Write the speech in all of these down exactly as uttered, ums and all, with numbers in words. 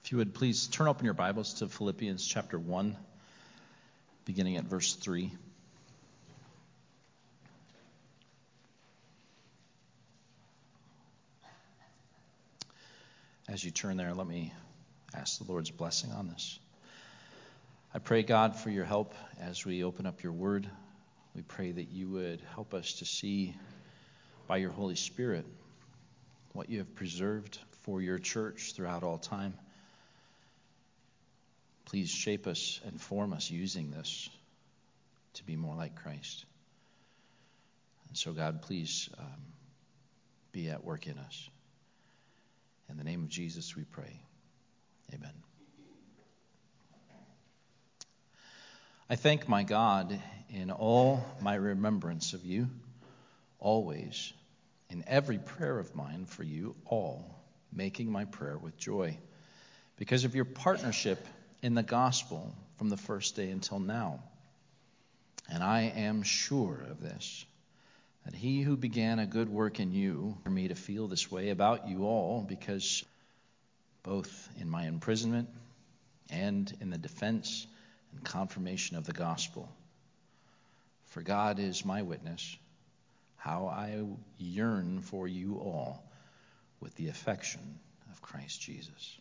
If you would please turn open your Bibles to Philippians chapter one, beginning at verse three. As you turn there, let me ask the Lord's blessing on this. I pray, God, for your help as we open up your word. We pray that you would help us to see by your Holy Spirit what you have preserved for your church throughout all time. Please shape us and form us using this to be more like Christ. And so, God, please um, be at work in us. In the name of Jesus, we pray. Amen. I thank my God in all my remembrance of you, always, in every prayer of mine for you all, making my prayer with joy, because of your partnership in the gospel from the first day until now. And I am sure of this, that he who began a good work in you, for me to feel this way about you all, because both in my imprisonment and in the defense and confirmation of the gospel. For God is my witness, how I yearn for you all with the affection of Christ Jesus.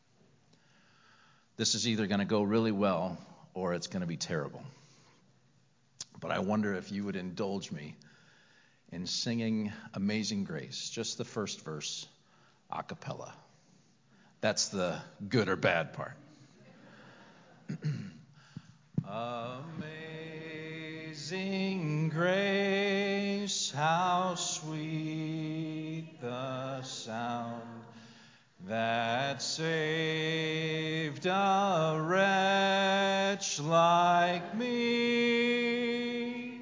This is either going to go really well or it's going to be terrible. But I wonder if you would indulge me in singing Amazing Grace, just the first verse, a cappella. That's the good or bad part. Amazing grace, how sweet the sound that saved a wretch like me.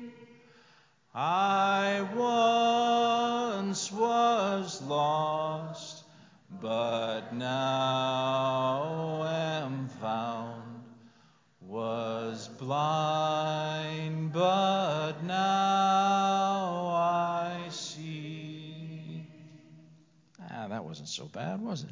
I once was lost, but now am found, was blind, but now I see. Ah, that wasn't so bad, was it?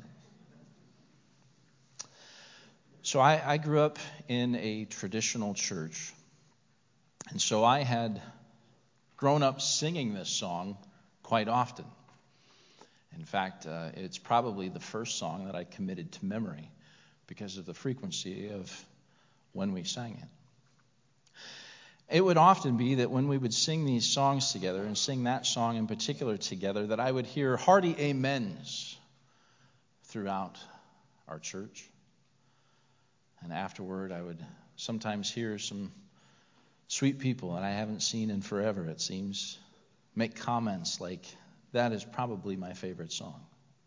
So I, I grew up in a traditional church, and so I had grown up singing this song quite often. In fact, uh, it's probably the first song that I committed to memory because of the frequency of when we sang it. It would often be that when we would sing these songs together, and sing that song in particular together, that I would hear hearty amens throughout our church. And afterward, I would sometimes hear some sweet people that I haven't seen in forever, it seems, make comments like, that is probably my favorite song.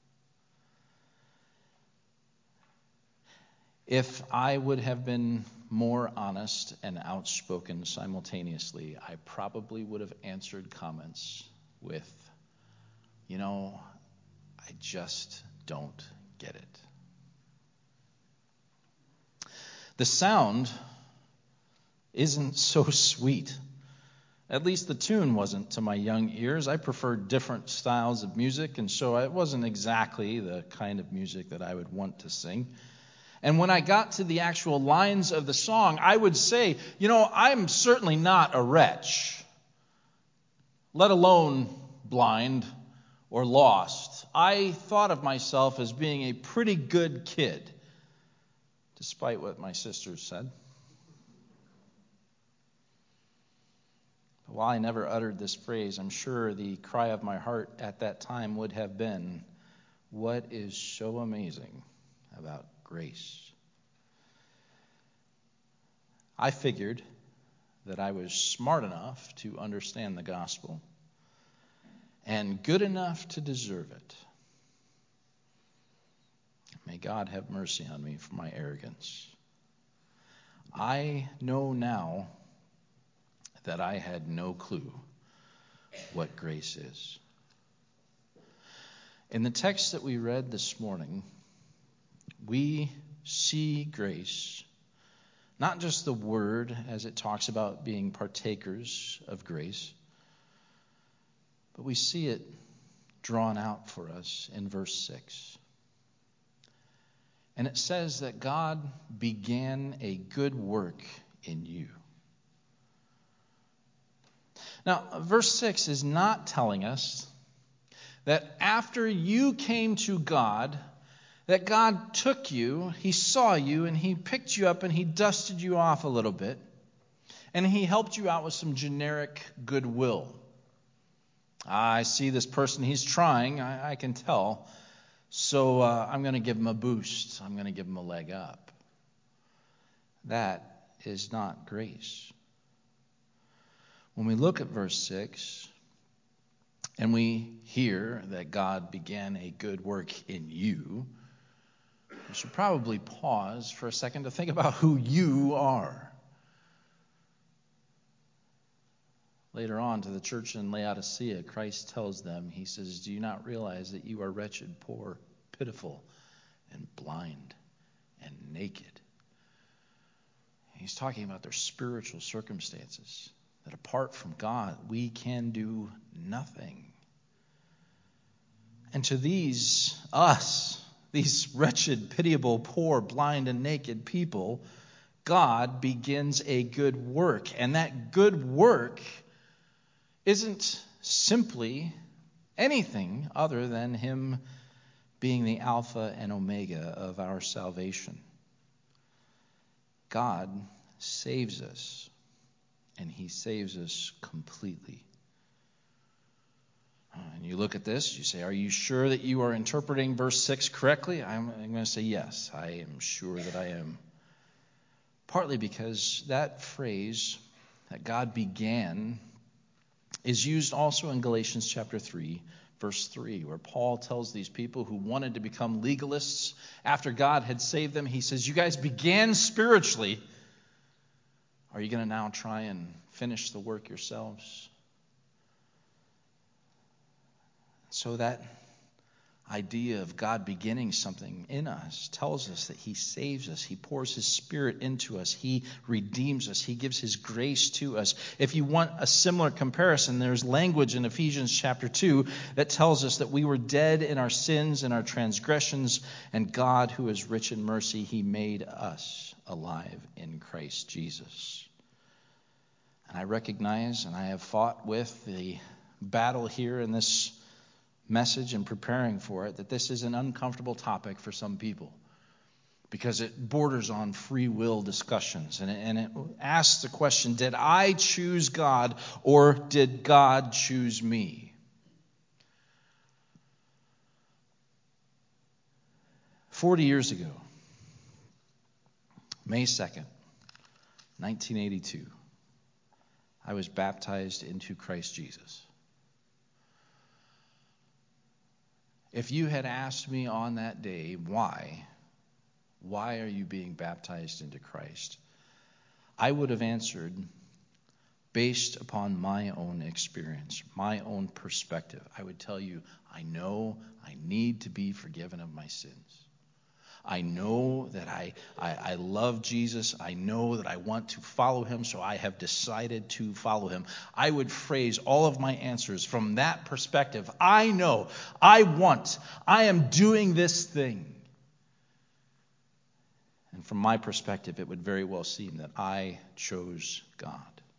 If I would have been more honest and outspoken simultaneously, I probably would have answered comments with, you know, I just don't get it. The sound isn't so sweet. At least the tune wasn't to my young ears. I preferred different styles of music, and so it wasn't exactly the kind of music that I would want to sing. And when I got to the actual lines of the song, I would say, you know, I'm certainly not a wretch, let alone blind or lost. I thought of myself as being a pretty good kid, despite what my sisters said. But while I never uttered this phrase, I'm sure the cry of my heart at that time would have been, what is so amazing about grace? I figured that I was smart enough to understand the gospel and good enough to deserve it. May God have mercy on me for my arrogance. I know now that I had no clue what grace is. In the text that we read this morning, we see grace, not just the word as it talks about being partakers of grace, but we see it drawn out for us in verse six. And it says that God began a good work in you. Now, verse six is not telling us that after you came to God, that God took you, He saw you, and He picked you up and He dusted you off a little bit, and He helped you out with some generic goodwill. I see this person, he's trying, I, I can tell, so uh, I'm going to give him a boost. I'm going to give him a leg up. That is not grace. When we look at verse six, and we hear that God began a good work in you, we should probably pause for a second to think about who you are. Later on to the church in Laodicea, Christ tells them, He says, do you not realize that you are wretched, poor, pitiful, and blind, and naked? He's talking about their spiritual circumstances, that apart from God, we can do nothing. And to these, us, these wretched, pitiable, poor, blind, and naked people, God begins a good work. And that good work isn't simply anything other than Him being the Alpha and Omega of our salvation. God saves us, and He saves us completely. And you look at this, you say, are you sure that you are interpreting verse six correctly? I'm, I'm going to say yes, I am sure that I am. Partly because that phrase, that God began, is used also in Galatians chapter three, verse three, where Paul tells these people who wanted to become legalists after God had saved them, he says, you guys began spiritually. Are you going to now try and finish the work yourselves? So that idea of God beginning something in us tells us that He saves us. He pours His Spirit into us. He redeems us. He gives His grace to us. If you want a similar comparison, there's language in Ephesians chapter two that tells us that we were dead in our sins and our transgressions, and God, who is rich in mercy, He made us alive in Christ Jesus. And I recognize, and I have fought with the battle here in this message and preparing for it, that this is an uncomfortable topic for some people because it borders on free will discussions, and it, and it asks the question, did I choose God or did God choose me? Forty years ago, May second, nineteen eighty-two, I was baptized into Christ Jesus. If you had asked me on that day, why, why are you being baptized into Christ? I would have answered based upon my own experience, my own perspective. I would tell you, I know I need to be forgiven of my sins. I know that I, I, I love Jesus. I know that I want to follow Him, so I have decided to follow Him. I would phrase all of my answers from that perspective. I know, I want, I am doing this thing. And from my perspective, it would very well seem that I chose God.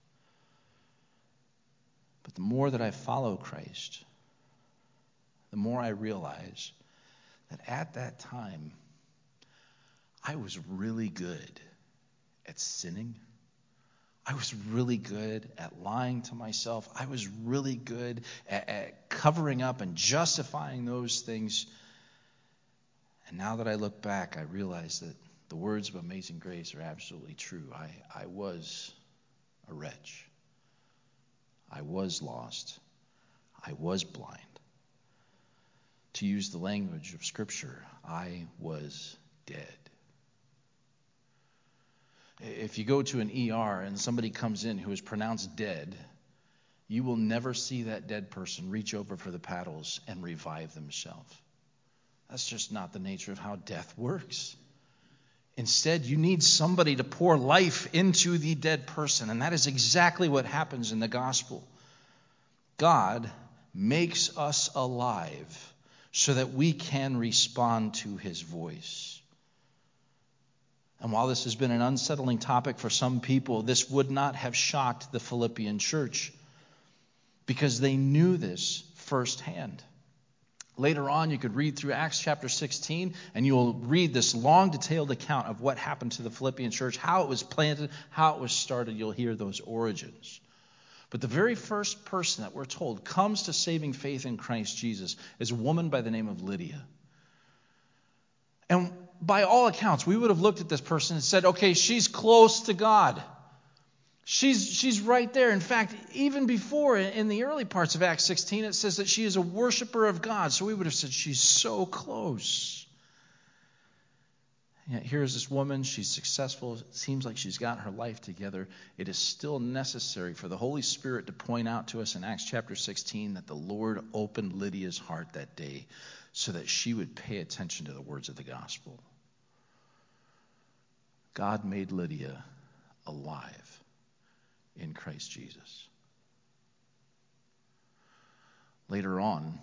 But the more that I follow Christ, the more I realize that at that time, I was really good at sinning. I was really good at lying to myself. I was really good at, at covering up and justifying those things. And now that I look back, I realize that the words of Amazing Grace are absolutely true. I, I was a wretch. I was lost. I was blind. To use the language of Scripture, I was dead. If you go to an E R and somebody comes in who is pronounced dead, you will never see that dead person reach over for the paddles and revive themselves. That's just not the nature of how death works. Instead, you need somebody to pour life into the dead person, and that is exactly what happens in the gospel. God makes us alive so that we can respond to His voice. And while this has been an unsettling topic for some people, this would not have shocked the Philippian church because they knew this firsthand. Later on, you could read through Acts chapter sixteen, and you'll read this long, detailed account of what happened to the Philippian church, how it was planted, how it was started. You'll hear those origins. But the very first person that we're told comes to saving faith in Christ Jesus is a woman by the name of Lydia. And by all accounts, we would have looked at this person and said, okay, she's close to God. She's she's right there. In fact, even before, in the early parts of Acts sixteen, it says that she is a worshiper of God. So we would have said she's so close. Yet here's this woman. She's successful. It seems like she's got her life together. It is still necessary for the Holy Spirit to point out to us in Acts chapter sixteen that the Lord opened Lydia's heart that day so that she would pay attention to the words of the gospel. God made Lydia alive in Christ Jesus. Later on,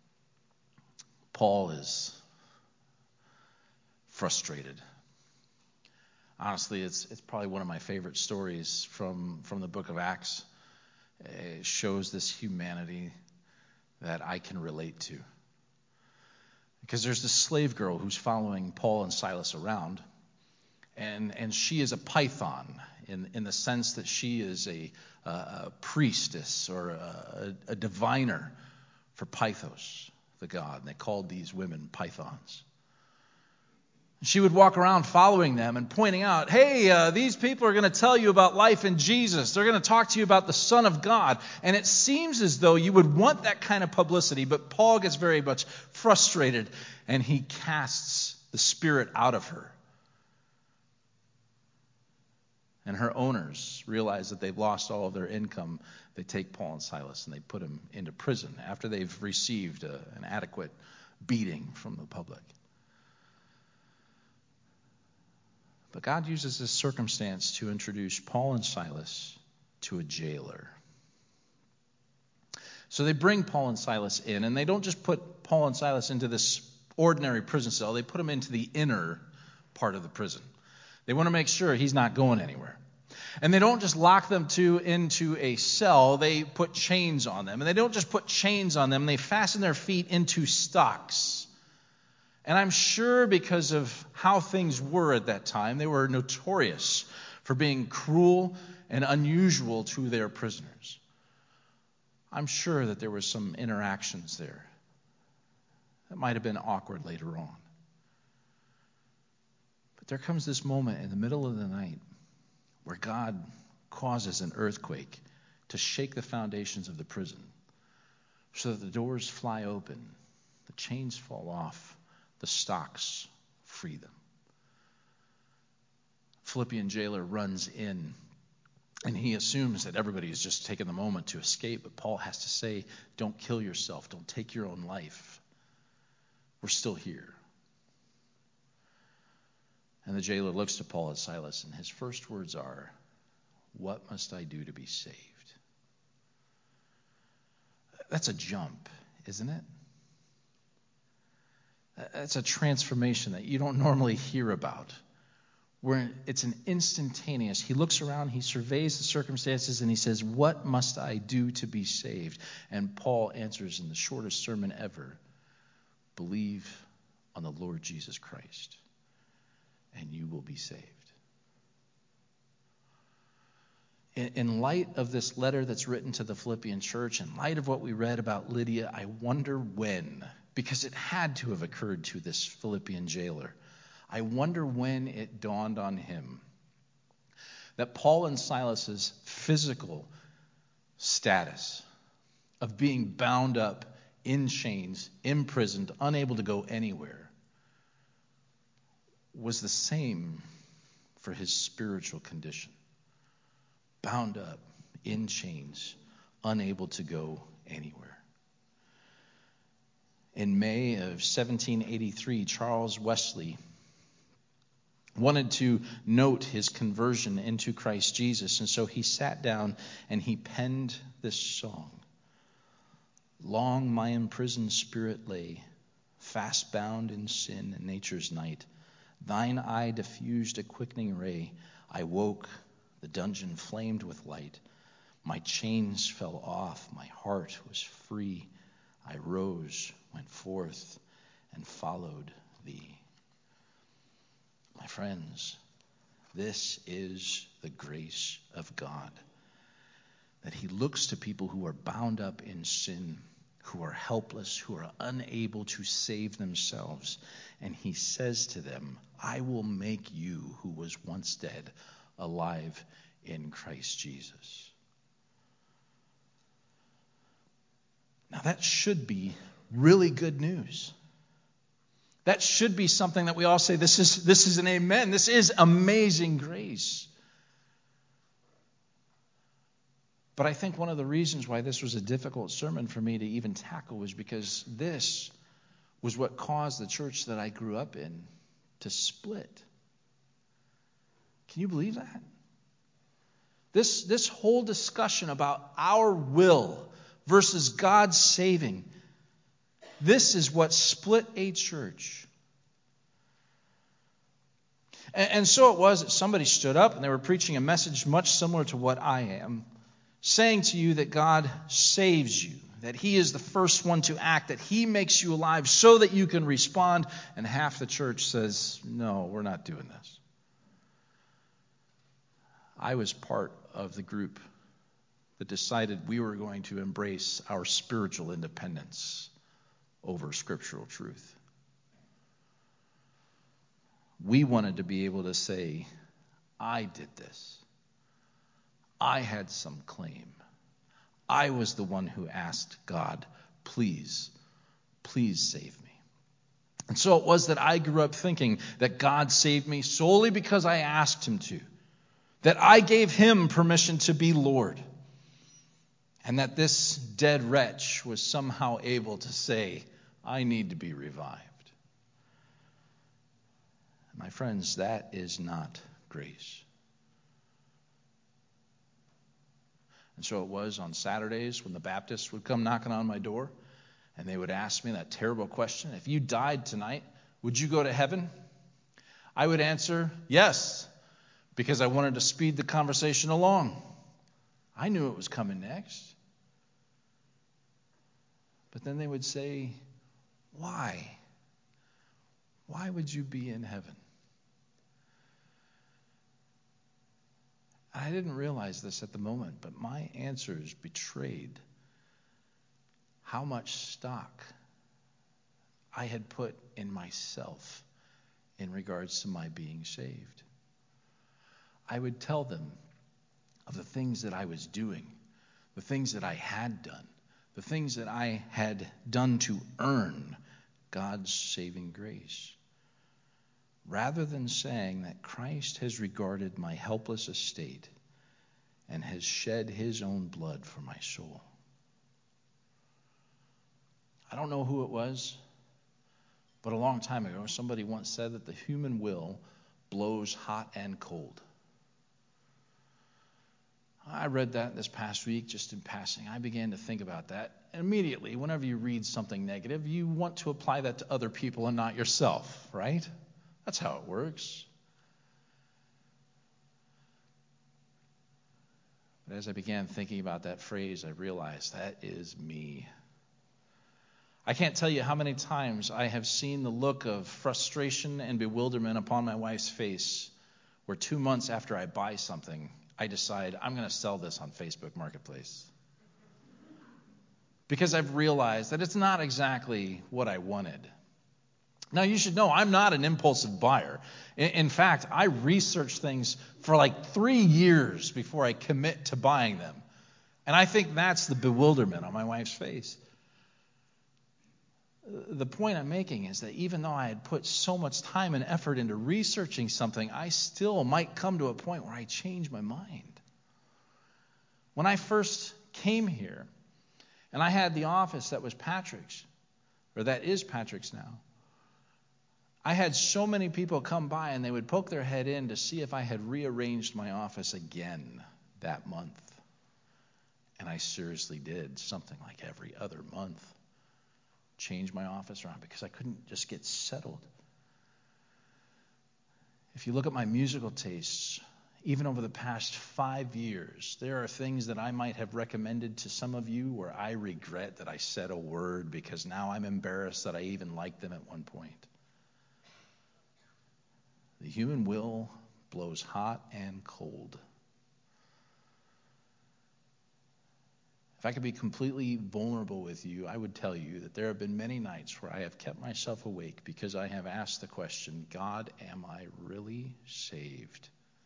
Paul is frustrated. Honestly, it's it's probably one of my favorite stories from, from the book of Acts. It shows this humanity that I can relate to. Because there's this slave girl who's following Paul and Silas around, and and she is a python in in the sense that she is a, a, a priestess or a, a diviner for Pythos, the god. And they called these women pythons. She would walk around following them and pointing out, hey, uh, these people are going to tell you about life in Jesus. They're going to talk to you about the Son of God. And it seems as though you would want that kind of publicity, but Paul gets very much frustrated, and he casts the spirit out of her. And her owners realize that they've lost all of their income. They take Paul and Silas and they put them into prison after they've received a, an adequate beating from the public. But God uses this circumstance to introduce Paul and Silas to a jailer. So they bring Paul and Silas in, and they don't just put Paul and Silas into this ordinary prison cell. They put them into the inner part of the prison. They want to make sure he's not going anywhere. And they don't just lock them two into a cell. They put chains on them. And they don't just put chains on them. They fasten their feet into stocks. And I'm sure because of how things were at that time, they were notorious for being cruel and unusual to their prisoners. I'm sure that there were some interactions there that might have been awkward later on. But there comes this moment in the middle of the night where God causes an earthquake to shake the foundations of the prison so that the doors fly open, the chains fall off, the stocks free them. Philippian jailer runs in, and he assumes that everybody is just taking the moment to escape, but Paul has to say, don't kill yourself, don't take your own life. We're still here. And the jailer looks to Paul and Silas, and his first words are, what must I do to be saved? That's a jump, isn't it? That's a transformation that you don't normally hear about, where it's an instantaneous. He looks around, he surveys the circumstances, and he says, what must I do to be saved? And Paul answers in the shortest sermon ever, believe on the Lord Jesus Christ, and you will be saved. In light of this letter that's written to the Philippian church, in light of what we read about Lydia, I wonder when, because it had to have occurred to this Philippian jailer, I wonder when it dawned on him that Paul and Silas's physical status of being bound up in chains, imprisoned, unable to go anywhere, was the same for his spiritual condition. Bound up in chains, unable to go anywhere. In May of seventeen eighty-three, Charles Wesley wanted to note his conversion into Christ Jesus, and so he sat down and he penned this song. Long my imprisoned spirit lay, fast bound in sin and nature's night. Thine eye diffused a quickening ray. I woke, the dungeon flamed with light. My chains fell off, my heart was free. I rose, went forth, and followed thee. My friends, this is the grace of God, that he looks to people who are bound up in sin, who are helpless, who are unable to save themselves, and he says to them, I will make you, who was once dead, alive in Christ Jesus. Now that should be really good news. That should be something that we all say, this is, this is an amen. This is amazing grace. But I think one of the reasons why this was a difficult sermon for me to even tackle was because this was what caused the church that I grew up in to split. Can you believe that? This, this whole discussion about our will versus God's saving, this is what split a church. And, and so it was that somebody stood up and they were preaching a message much similar to what I am, saying to you that God saves you, that he is the first one to act, that he makes you alive so that you can respond. And half the church says, no, we're not doing this. I was part of the group that decided we were going to embrace our spiritual independence over scriptural truth. We wanted to be able to say, I did this. I had some claim. I was the one who asked God, please, please save me. And so it was that I grew up thinking that God saved me solely because I asked him to, that I gave him permission to be Lord, and that this dead wretch was somehow able to say, I need to be revived. My friends, that is not grace. And so it was on Saturdays when the Baptists would come knocking on my door and they would ask me that terrible question, if you died tonight, would you go to heaven? I would answer, yes, because I wanted to speed the conversation along. I knew it was coming next. But then they would say, why? Why would you be in heaven? I didn't realize this at the moment, but my answers betrayed how much stock I had put in myself in regards to my being saved. I would tell them of the things that I was doing, the things that I had done, the things that I had done to earn God's saving grace, rather than saying that Christ has regarded my helpless estate and has shed his own blood for my soul. I don't know who it was, but a long time ago, somebody once said that the human will blows hot and cold. I read that this past week just in passing. I began to think about that. And immediately, whenever you read something negative, you want to apply that to other people and not yourself, right? That's how it works. But as I began thinking about that phrase, I realized that is me. I can't tell you how many times I have seen the look of frustration and bewilderment upon my wife's face, where two months after I buy something, I decide I'm going to sell this on Facebook Marketplace. Because I've realized that it's not exactly what I wanted. Now, you should know I'm not an impulsive buyer. In fact, I research things for like three years before I commit to buying them. And I think that's the bewilderment on my wife's face. The point I'm making is that even though I had put so much time and effort into researching something, I still might come to a point where I change my mind. When I first came here, and I had the office that was Patrick's, or that is Patrick's now, I had so many people come by and they would poke their head in to see if I had rearranged my office again that month. And I seriously did, something like every other month. Change my office around because I couldn't just get settled. If you look at my musical tastes, even over the past five years, there are things that I might have recommended to some of you where I regret that I said a word because now I'm embarrassed that I even liked them at one point. The human will blows hot and cold. If I could be completely vulnerable with you, I would tell you that there have been many nights where I have kept myself awake because I have asked the question, God, am I really saved?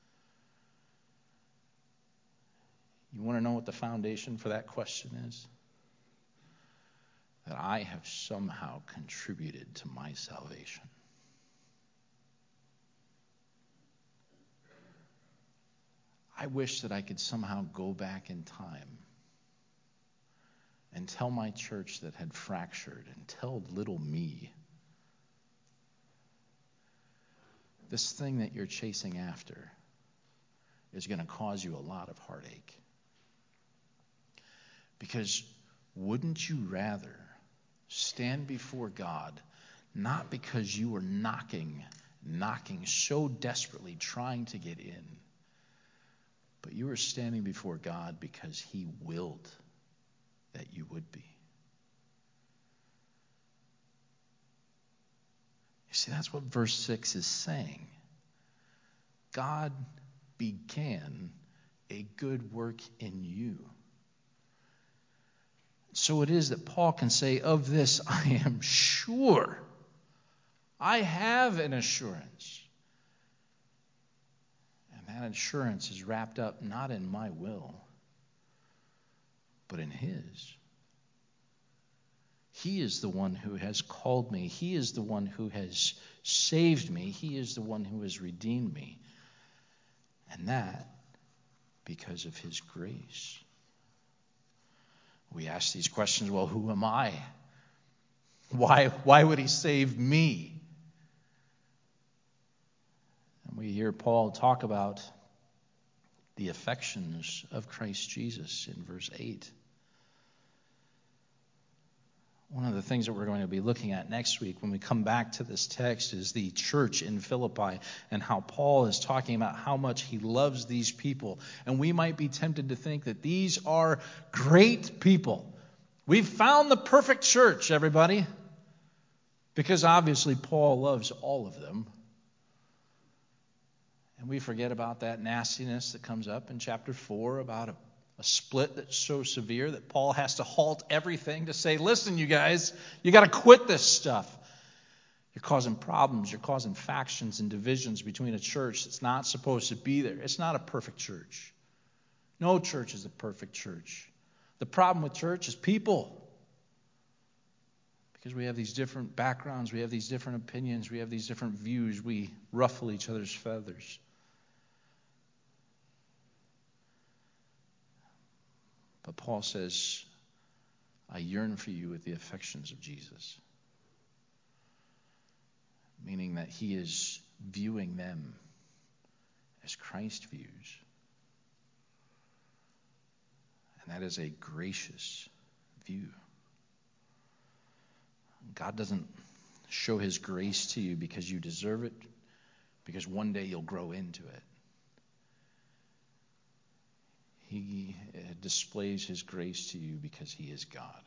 You want to know what the foundation for that question is? That I have somehow contributed to my salvation. I wish that I could somehow go back in time and tell my church that had fractured and tell little me, this thing that you're chasing after is going to cause you a lot of heartache. Because wouldn't you rather stand before God, not because you were knocking, knocking so desperately trying to get in, but you were standing before God because he willed that you would be. You see, that's what verse six is saying. God began a good work in you. So it is that Paul can say, of this I am sure. I have an assurance. And that assurance is wrapped up not in my will, but in his. He is the one who has called me. He is the one who has saved me. He is the one who has redeemed me. And that because of his grace. We ask these questions, well, who am I? Why, why would he save me? And we hear Paul talk about the affections of Christ Jesus in verse eight. One of the things that we're going to be looking at next week when we come back to this text is the church in Philippi and how Paul is talking about how much he loves these people. And we might be tempted to think that these are great people. We've found the perfect church, everybody. Because obviously Paul loves all of them. And we forget about that nastiness that comes up in chapter four about a A split that's so severe that Paul has to halt everything to say, listen, you guys, you got to quit this stuff. You're causing problems. You're causing factions and divisions between a church that's not supposed to be there. It's not a perfect church. No church is a perfect church. The problem with church is people. Because we have these different backgrounds. We have these different opinions. We have these different views. We ruffle each other's feathers. But Paul says, I yearn for you with the affections of Jesus. Meaning that he is viewing them as Christ views. And that is a gracious view. God doesn't show his grace to you because you deserve it, because one day you'll grow into it. He displays his grace to you because he is God.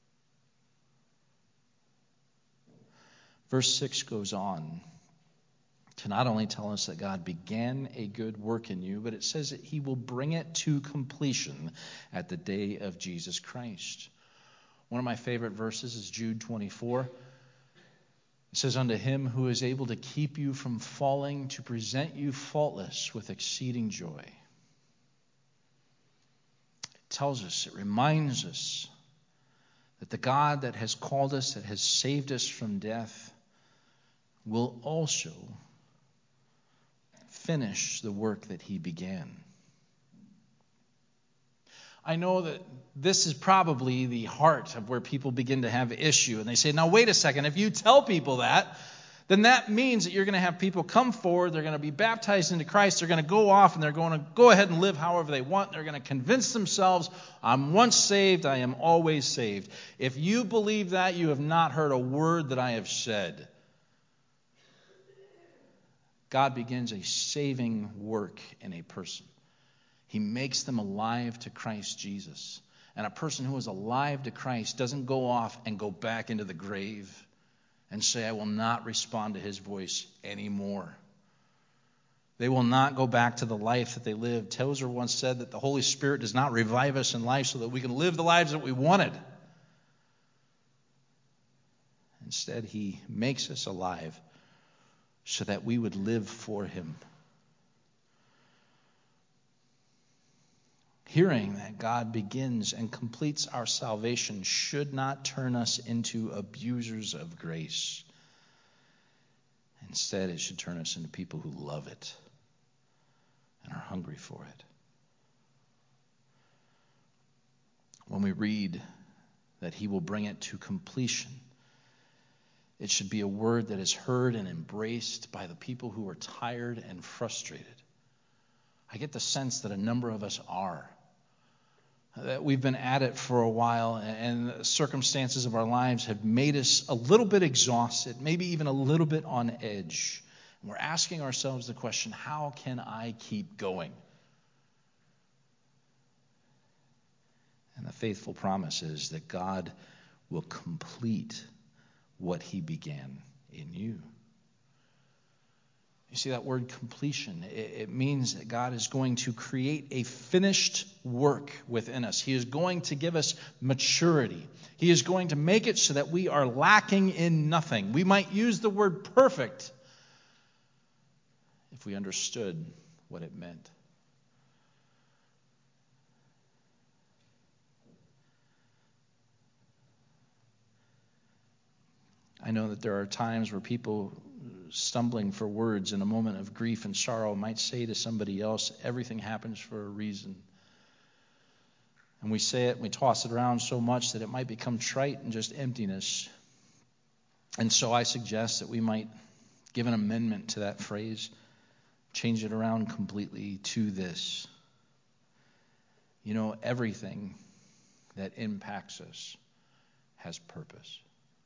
Verse six goes on to not only tell us that God began a good work in you, but it says that he will bring it to completion at the day of Jesus Christ. One of my favorite verses is Jude twenty-four. It says, unto him who is able to keep you from falling, to present you faultless with exceeding joy. Tells us, it reminds us that the God that has called us, that has saved us from death, will also finish the work that he began. I know that this is probably the heart of where people begin to have issue. And they say, now wait a second, if you tell people that, then that means that you're going to have people come forward, they're going to be baptized into Christ, they're going to go off and they're going to go ahead and live however they want. They're going to convince themselves, I'm once saved, I am always saved. If you believe that, you have not heard a word that I have said. God begins a saving work in a person. He makes them alive to Christ Jesus. And a person who is alive to Christ doesn't go off and go back into the grave and say, I will not respond to his voice anymore. They will not go back to the life that they lived. Tozer once said that the Holy Spirit does not revive us in life so that we can live the lives that we wanted. Instead, he makes us alive so that we would live for him. Hearing that God begins and completes our salvation should not turn us into abusers of grace. Instead, it should turn us into people who love it and are hungry for it. When we read that he will bring it to completion, it should be a word that is heard and embraced by the people who are tired and frustrated. I get the sense that a number of us are. That we've been at it for a while, and the circumstances of our lives have made us a little bit exhausted, maybe even a little bit on edge. And we're asking ourselves the question, how can I keep going? And the faithful promise is that God will complete what he began in you. You see that word completion? It means that God is going to create a finished work within us. He is going to give us maturity. He is going to make it so that we are lacking in nothing. We might use the word perfect if we understood what it meant. I know that there are times where people stumbling for words in a moment of grief and sorrow might say to somebody else, everything happens for a reason. And we say it and we toss it around so much that it might become trite and just emptiness. And so I suggest that we might give an amendment to that phrase, change it around completely to this. You know, everything that impacts us has purpose.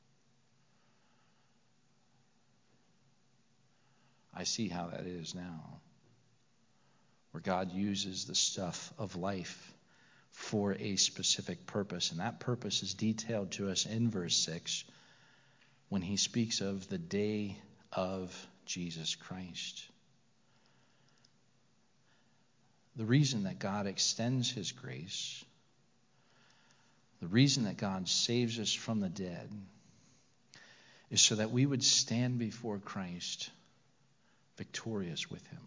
I see how that is now, where God uses the stuff of life for a specific purpose. And that purpose is detailed to us in verse six when he speaks of the day of Jesus Christ. The reason that God extends his grace, the reason that God saves us from the dead, is so that we would stand before Christ victorious with him.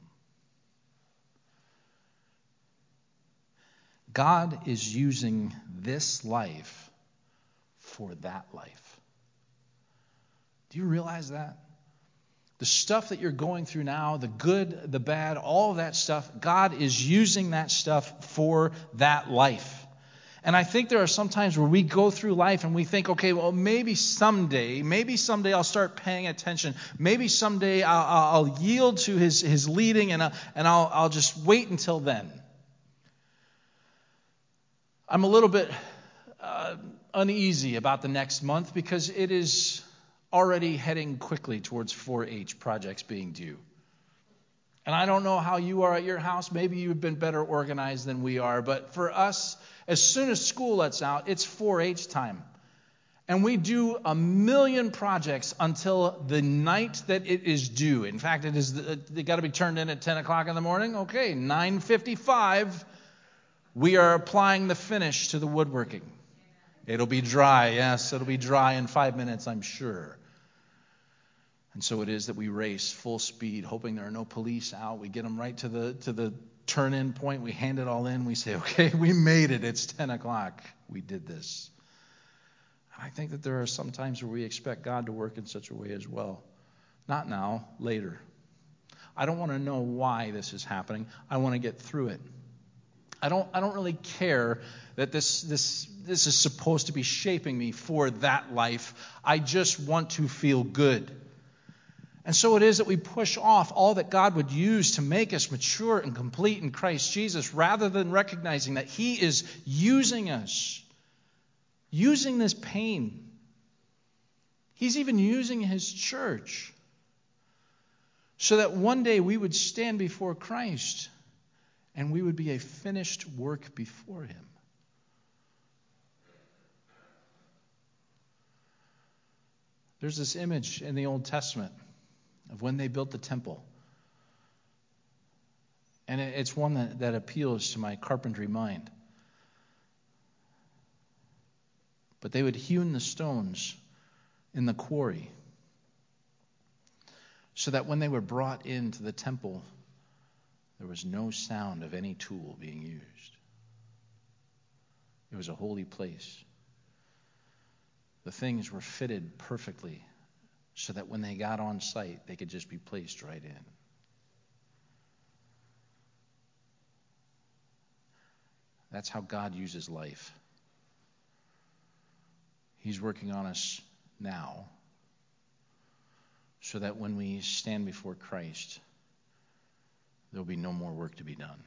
God is using this life for that life. Do you realize that? The stuff that you're going through now, the good, the bad, all of that stuff, God is using that stuff for that life. And I think there are some times where we go through life and we think, okay, well, maybe someday, maybe someday I'll start paying attention. Maybe someday I'll, I'll yield to his, his leading and, I'll, and I'll, I'll just wait until then. I'm a little bit uh, uneasy about the next month because it is already heading quickly towards four H projects being due. And I don't know how you are at your house. Maybe you've been better organized than we are. But for us, as soon as school lets out, it's four H time. And we do a million projects until the night that it is due. In fact, it is they got to be turned in at ten o'clock in the morning. Okay, nine fifty-five, we are applying the finish to the woodworking. It'll be dry. Yes, it'll be dry in five minutes, I'm sure. And so it is that we race full speed, hoping there are no police out. We get them right to the to the turn-in point. We hand it all in. We say, okay, we made it. It's ten o'clock. We did this. And I think that there are some times where we expect God to work in such a way as well. Not now, later. I don't want to know why this is happening. I want to get through it. I don't I don't really care that this this this is supposed to be shaping me for that life. I just want to feel good. And so it is that we push off all that God would use to make us mature and complete in Christ Jesus, rather than recognizing that he is using us, using this pain. He's even using his church so that one day we would stand before Christ and we would be a finished work before him. There's this image in the Old Testament of when they built the temple. And it's one that, that appeals to my carpentry mind. But they would hewn the stones in the quarry so that when they were brought into the temple, there was no sound of any tool being used. It was a holy place. The things were fitted perfectly so that when they got on site, they could just be placed right in. That's how God uses life. He's working on us now so that when we stand before Christ, there'll be no more work to be done.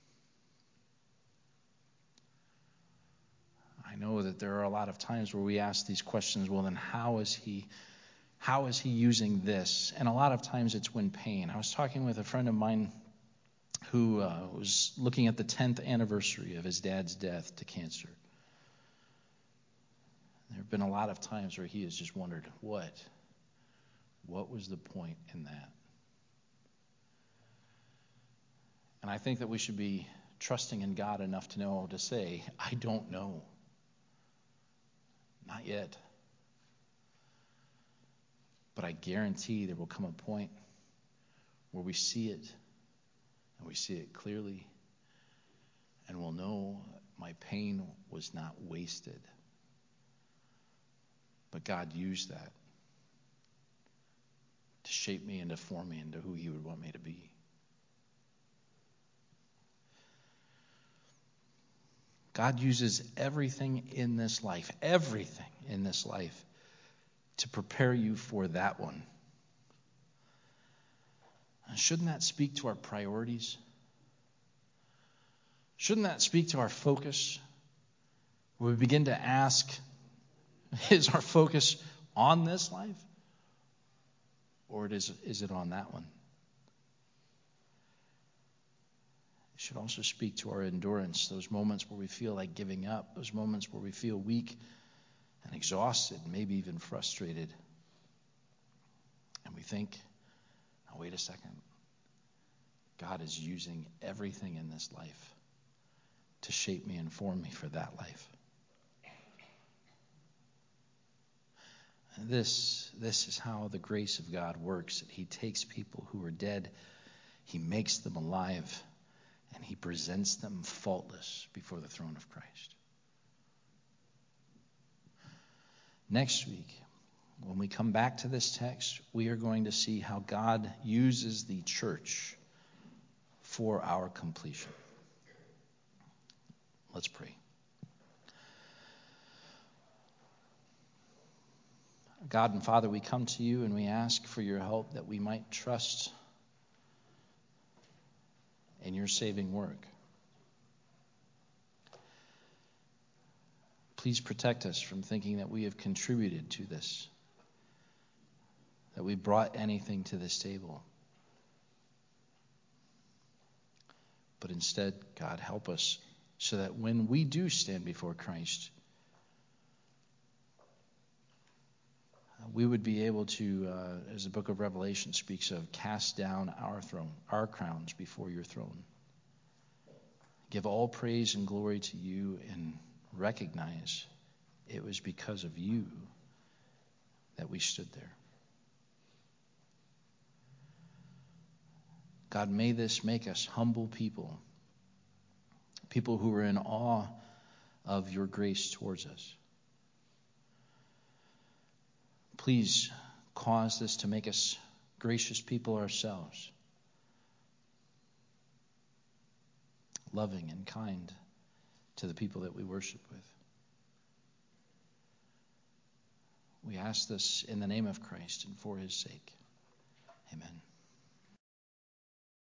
I know that there are a lot of times where we ask these questions, well, then how is he, how is he using this? And a lot of times it's when pain. I was talking with a friend of mine who uh, was looking at the tenth anniversary of his dad's death to cancer. There have been a lot of times where he has just wondered, what? What was the point in that? And I think that we should be trusting in God enough to know to say, I don't know. Not yet. But I guarantee there will come a point where we see it, and we see it clearly, and we'll know my pain was not wasted. But God used that to shape me and to form me into who he would want me to be. God uses everything in this life, everything in this life, to prepare you for that one. And shouldn't that speak to our priorities? Shouldn't that speak to our focus? Where we begin to ask, is our focus on this life? Or it is, is it on that one? It should also speak to our endurance, those moments where we feel like giving up, those moments where we feel weak and exhausted, maybe even frustrated. And we think, oh, wait a second. God is using everything in this life to shape me and form me for that life. And this, this is how the grace of God works. He takes people who are dead, he makes them alive, and he presents them faultless before the throne of Christ. Next week, when we come back to this text, we are going to see how God uses the church for our completion. Let's pray. God and Father, we come to you and we ask for your help that we might trust in your saving work. Please protect us from thinking that we have contributed to this, that we brought anything to this table. But instead, God, help us so that when we do stand before Christ, we would be able to, uh, as the book of Revelation speaks of, cast down our throne, our crowns before your throne. Give all praise and glory to you and recognize it was because of you that we stood there. God, may this make us humble people, people who are in awe of your grace towards us. Please cause this to make us gracious people ourselves, loving and kind to the people that we worship with. We ask this in the name of Christ and for his sake. Amen.